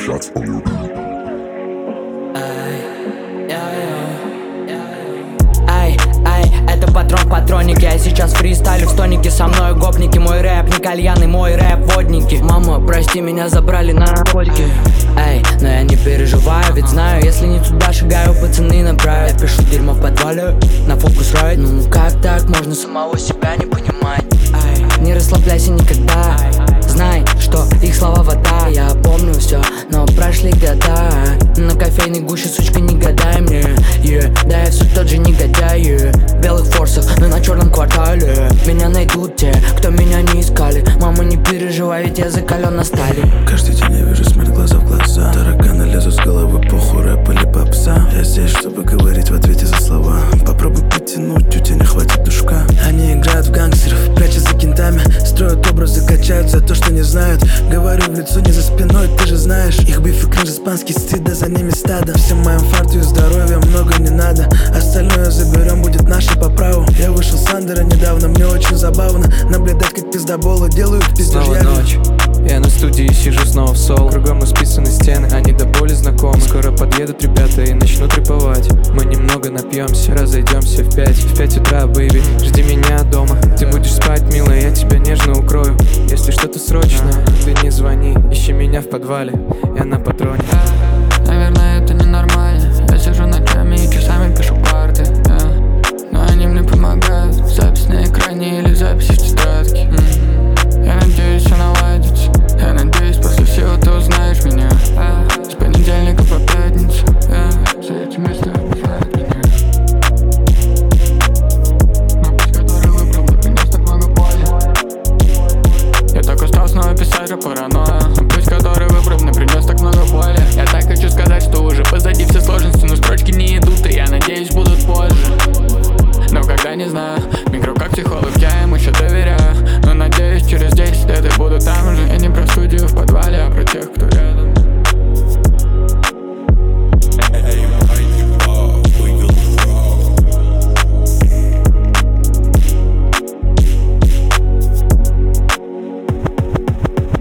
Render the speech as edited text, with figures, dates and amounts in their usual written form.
shots on your beat. Это патрон в патронике. Я сейчас фристайлю в стонике. Со мной гопники. Мой рэп не кальян и мой рэп водники. Мама, прости, меня забрали на наркотики. Но я не переживаю, ведь знаю, если не туда шагаю, пацаны направят. Я пишу дерьмо в подвале на Focusrite. Ну как так можно самого себя не понимать? Не расслабляйся никогда. Знай, что их слова вода. Я помню все, но прошли года. На кофейной гуще, сучка, не гадай мне. Да я все тот же негодяй. В белых форсах, но на черном квартале. Меня найдут те, кто меня не искали. Мама, не переживай, ведь я закален на стали. Каждый день я вижу смерть глаза в глаза. Тараканы лезут с головы, похуй, рэп или попса. Я здесь, чтобы говорить в ответе за слова. Попробуй потянуть, у тебя не хватит душка. Они играют в гангстеров, прячут за кентами. Строят образы, качают за то, что не знают. Говорю в лицо, не за спиной, ты же знаешь. Их биф и кринж, испанский стыд, да за ними стадо. Всем моим фарту и здоровья много не надо. Остальное заберем, будет наше по праву. Я вышел с Андера недавно, мне очень забавно наблюдать, как пиздоболы делают пиздеж. Снова ночь, я на студии сижу снова в соло. Кругом исписаны стены, они до боли знакомы. Скоро подъедут ребята и начнут рэповать. Мы немного напьемся, разойдемся в 5. В 5 утра, бэйби, жди меня дома. Ты будешь спать, милая, я тебя нежно укрою. Если что-то срочно, ты не звони. Ищи меня в подвале, я на патроне. Наверное, это ненормально. Я сижу ночами и часами пишу парты, но они мне помогают. Запись на экране или записи в тетрадке. Я надеюсь, все наладится. Я надеюсь, после всего ты узнаешь меня. С понедельника по пятницу. За этим местом обижает меня. Но путь, который выбрал, не принес так много боли. Я так устал снова писать о паранойя. Путь, который выбрал, не принес так много боли. Я так хочу сказать, что уже позади все сложности.